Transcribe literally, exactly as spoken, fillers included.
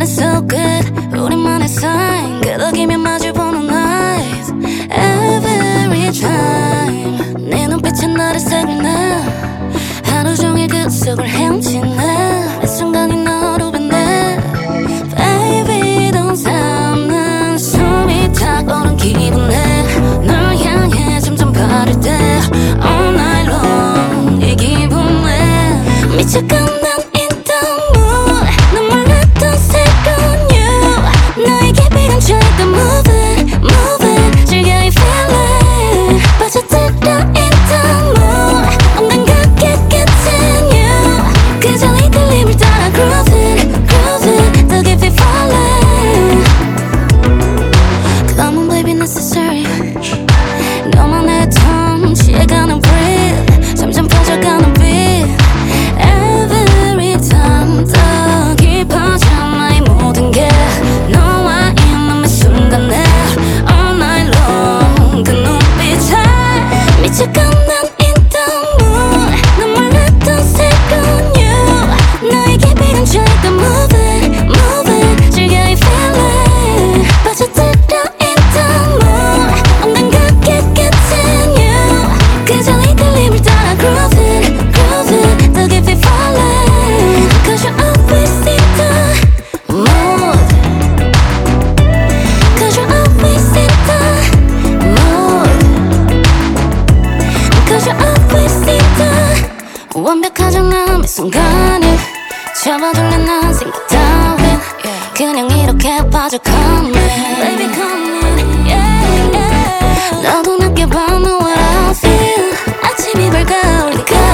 Feeling so good 우리만의 sign 끄덕이며 마주보는 eyes Every time 네 눈빛에 나를 새길래 하루 종일 그 속을 헤엄치네 매 순간이 너로 변해 Baby don't 삼는 숨이 탁 오른 기분에 널 향해 점점 바를 때 All night long 이 기분에 미쳐간 너만의 톤 취해가는 breathe 점점 퍼져가는 beat Every time 더 깊어져 나의 모든 게 너와 있는 매 순간에 All night long 그 눈빛에 미쳐간 난 in the mood 넌 몰랐던 second you 너에게 비는 죄가 move it move it 즐겨 이 feeling 빠져들어 완벽하잖아 매 순간이 잡아줄래 난 생각 따윈 그냥 이렇게 빠져가네 Baby come in yeah, yeah. 너도 느껴봐 know what I feel 아침이 밝아 우리